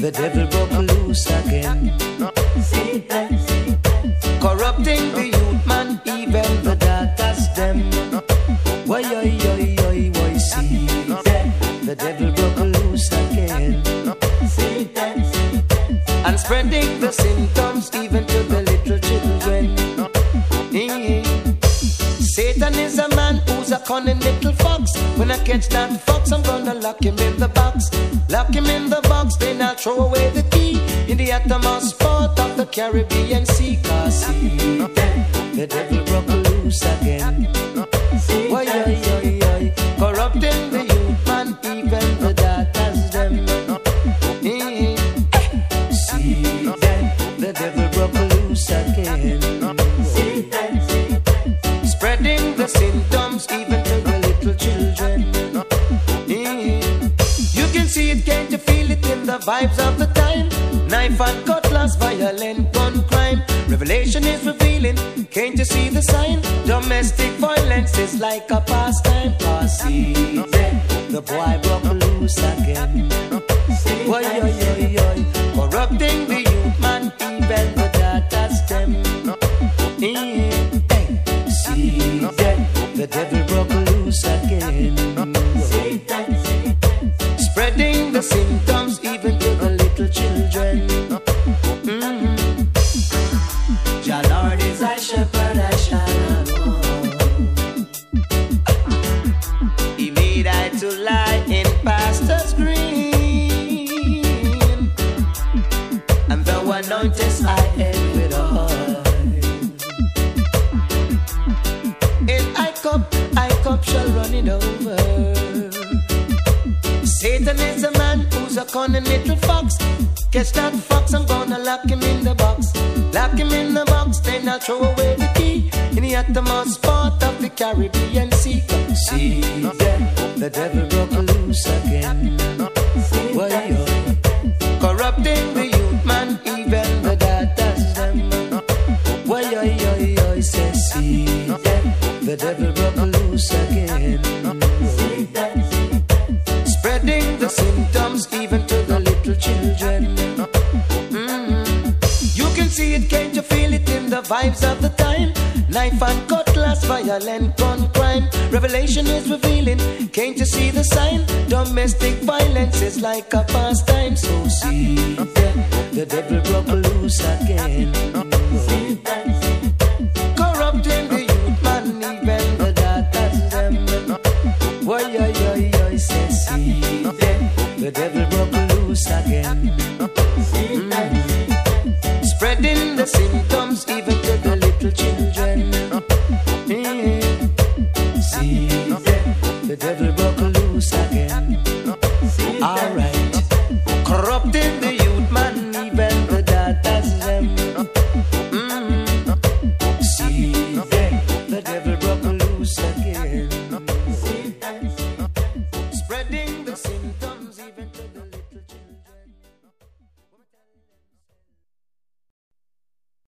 the devil broke loose again. Corrupting the youth, man, even the daughters them. Why, see the devil broke loose again. And spreading the symptoms even to the little children. Satan is a man who's a cunning little fox. When I catch that fox, I'm gonna lock him in the box. Lock him in the box, then I'll throw away the key in the uttermost part of the Caribbean Sea. Cause see, the devil broke loose again. Why, corrupting the youth, man, even the daughters them. See, the devil broke loose again. Spreading the symptoms even to the little children. You can see it, can't you feel it in the vibes of the time? Knife and cutlass, violent gun crime. Revelation is revealing, can't you see the sign? Domestic violence is like a pastime. Cause see, the boy broke loose again. Corrupting the youth, man, even the daughters them. See, the devil broke loose again. Spreading the symptoms even to the little children. Jah Lord is thy shepherd, I shall not want. He made I to lie in pastures green, and thou anointest I head with oil. I cup shall run it over. Satan is a man who's a cunning little fox. Catch that fox, I'm gonna lock him in the box. Lock him in the box, then I'll throw away the key in the uttermost part of the Caribbean Sea. See, the devil broke loose again. Why, corrupting the youth, man, even the daughters them. Why, say, see, the devil broke loose again. Spreading the symptoms even to the little children. You can see it, can't you feel it in the vibes of the time? Knife and cutlass, violent gun crime. Revelation is revealing, can't you see the sign? Domestic violence is like a pastime. So see, the devil broke loose again. Corrupting the youth, man, even the daughters them. Why, say, see, the devil broke loose again. Spreading the symptoms even to the little children. See, the devil